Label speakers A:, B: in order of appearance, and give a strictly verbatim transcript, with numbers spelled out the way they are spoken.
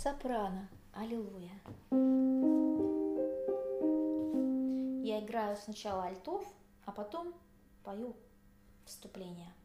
A: Сопрано. Аллилуйя. Я играю сначала альтов, а потом пою вступление.